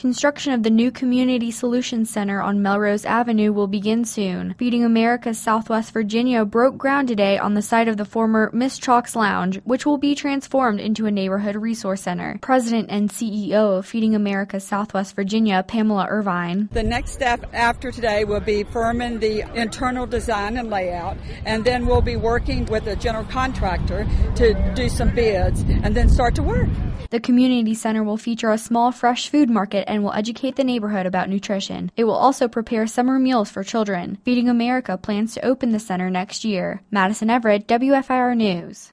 Construction of the new Community Solutions Center on Melrose Avenue will begin soon. Feeding America Southwest Virginia broke ground today on the site of the former Miss Chalk's Lounge, which will be transformed into a neighborhood resource center. President and CEO of Feeding America Southwest Virginia, Pamela Irvine. The next step after today will be firming the internal design and layout, and then we'll be working with a general contractor to do some bids and then start to work. The community center will feature a small fresh food market and will educate the neighborhood about nutrition. It will also prepare summer meals for children. Feeding America plans to open the center next year. Madison Everett, WFIR News.